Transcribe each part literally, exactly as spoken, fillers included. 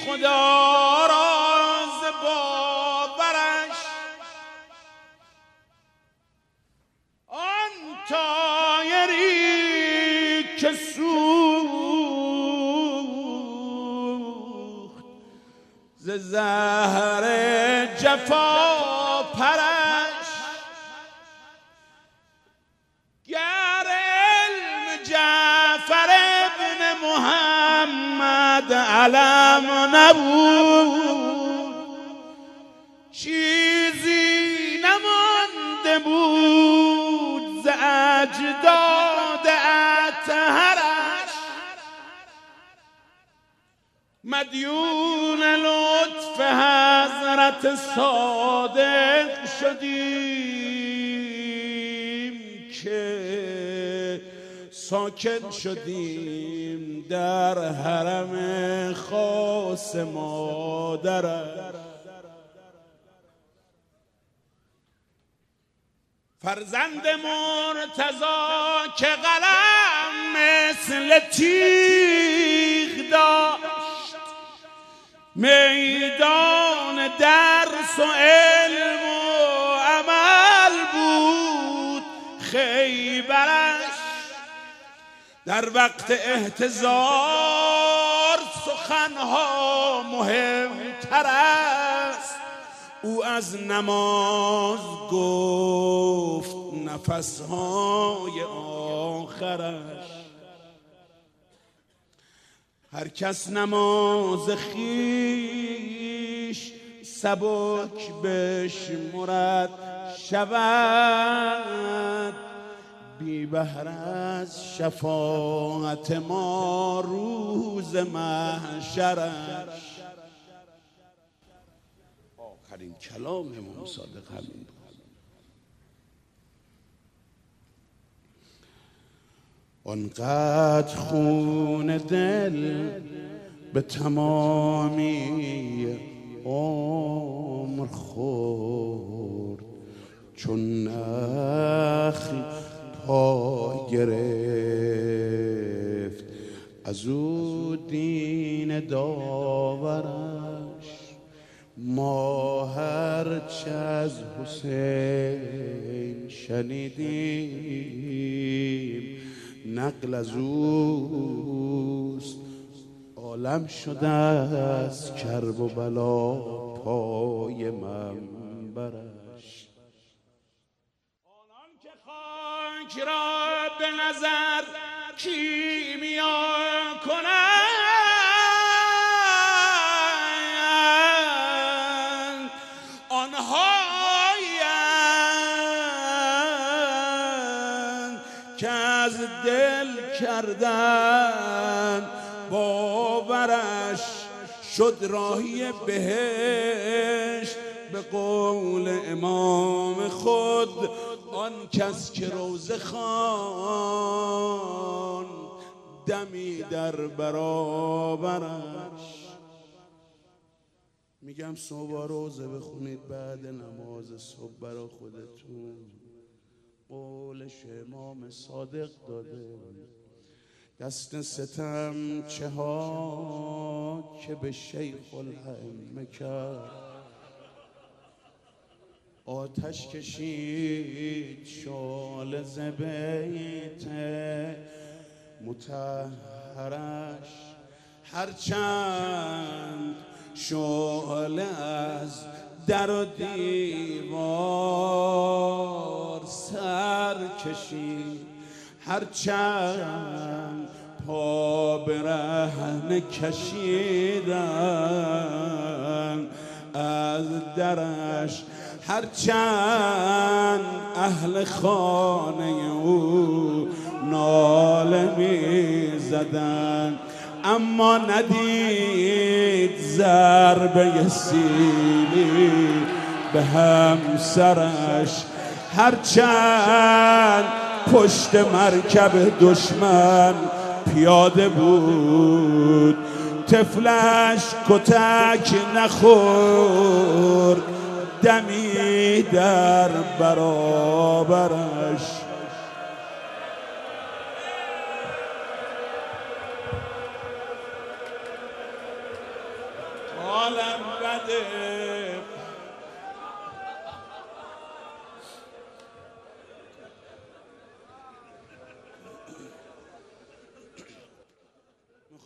خدا راز باورش آن طایری که سوخت ز زهر جفا پرش گر علم جعفر ابن محمد علم نبود چیزی نمانده بود ز اجداد اطهرش مدیون لطف حضرت صادق شدیم که ساکن شدیم در حرم خاص مادرش فرزند مرتضی که قلم مثل تیغ داشت میدان درس و علم و عمل بود خیبرش در وقت احتضار سخنها مهمتر است او از نماز گفت نفسهای آخرش هر کس نماز خیش سبک بشمرد شود بی بهر از شفاعت ما روز محشرش آخرین کلام امام صادق همین بود. آنقدر خون دل به تمامی عمر خورد چون نخل پا گرفت از او دین داورش ما هرچه از حسین شنیدیم نقل از اوست عالم شده از کرب و بلا پای منبرش آنان که خاک را به نظر کیمیا کنند آنهایند که از دل کردن باورش شد راهی بهشت به قول امام خود آن کس که روزه خوان دمی در برابرش میگم صبح روزه بخونید بعد نماز صبح برا خودتون قولش امام صادق داده دست ستم چه ها که به شیخ الائمه کرد آتش کشید شعله ز بیت مطهرش هرچند شعله از در و دیوار سر کشید هرچند پا به رهن کشیدن از درش هرچند اهل خانه او ناله می زدن اما ندید ضربه سیلی به همسرش هرچند پشت مرکب دشمن پیاده بود طفلش کتک نخورد دمی در برابرش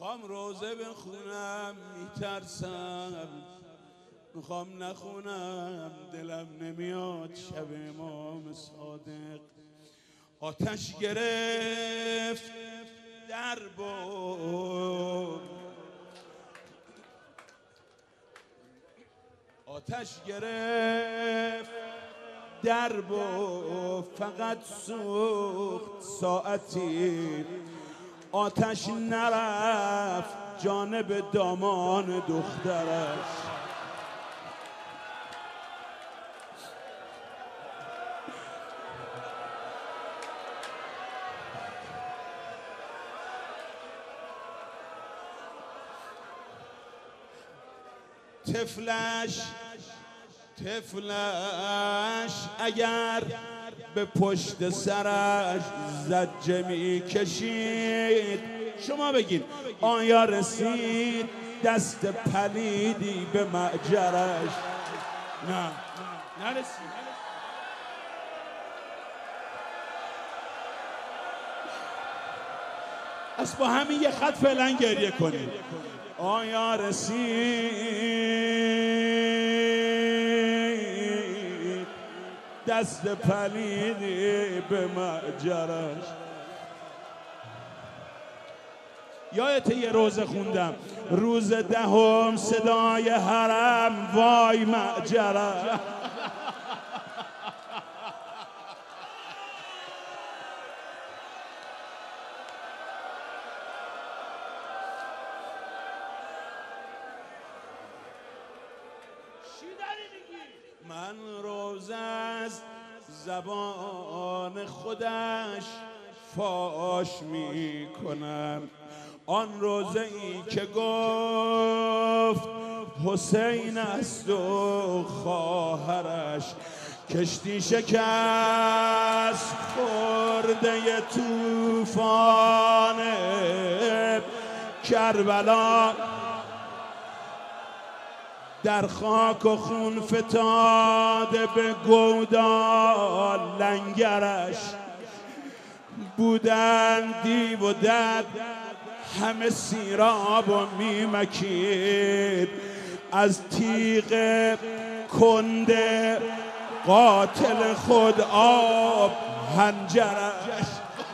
میخوام روزه بخونم میترسم، میخوام نخونم دلم نمیاد. شب امام صادق آتش گرفت در بام، آتش گرفت در بام، فقط سوخت ساعتی، آتش نرفت جانب دامان دخترش. طفلش طفلش اگر به پشت سرش زجه می کشید، شما بگید آیا رسید دست پلیدی به معجرش؟ نه نرسید. از با همین یه خط فعلا گریه کنید. آیا رسید دست پلیدی به معجرش؟ یادت یه روزه خوندم، روز دهم صدای حرم وای معجرش. من روزه از زبان خودش فاش می کنم، آن روزه ای که گفت حسین است و خواهرش، کشتی شکست خورده طوفان کربلا، در خاک و خون فتاده به گودال لنگرش، بودن دیو و دد همه سیراب و میمکید، از تیغ کنده قاتل خود آب هنجرش.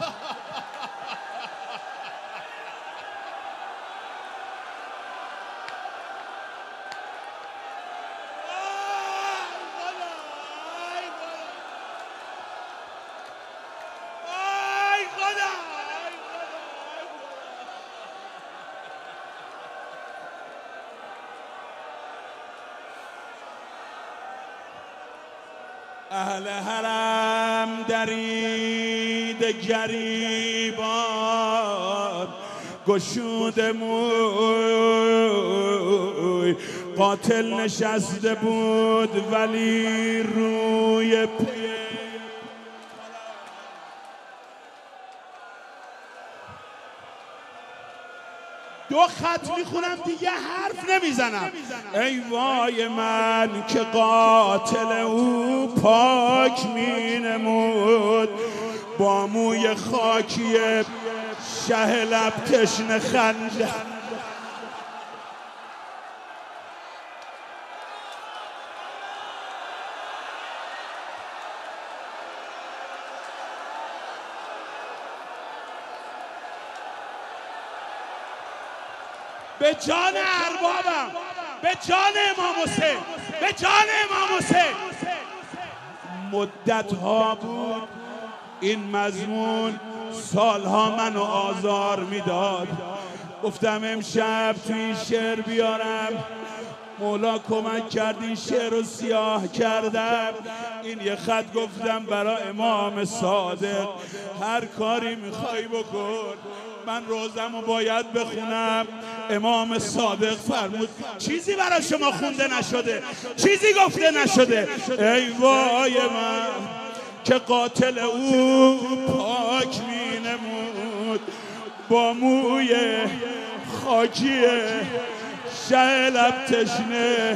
اهل حرم درید گریبان، گشود موی، قاتل نشسته بود ولی روی پی. دو خط میخونم دیگه حرف نمیزنم. ای وای من که قاتل او پاک مینمود، با موی خاکی شه لب تشنه خنده، به جان اربابم، به جان امام حسین، به جان امام حسین. مدت ها بود این مضمون، سالها منو آزار میداد. گفتم امشب تو این شعر بیارم، مولا کمک کرد این شعر رو سیاه کردم. این یه خط گفتم برای امام صادق، هر کاری میخوای بکن، من روزمو باید بخونم. امام صادق فرمود چیزی برای شما خونده نشده، چیزی گفته نشده. ای وای من که قاتل او پاک می نمود، با موی خاکی شه لب تشنه،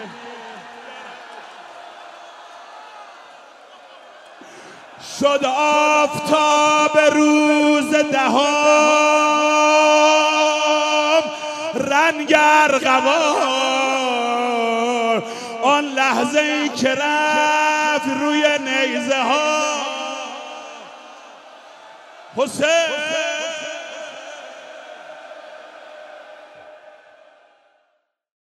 شد آفتاب روز دهم رنگ ارغوان، آن لحظه ای که رفت روی نیزه ها حسین.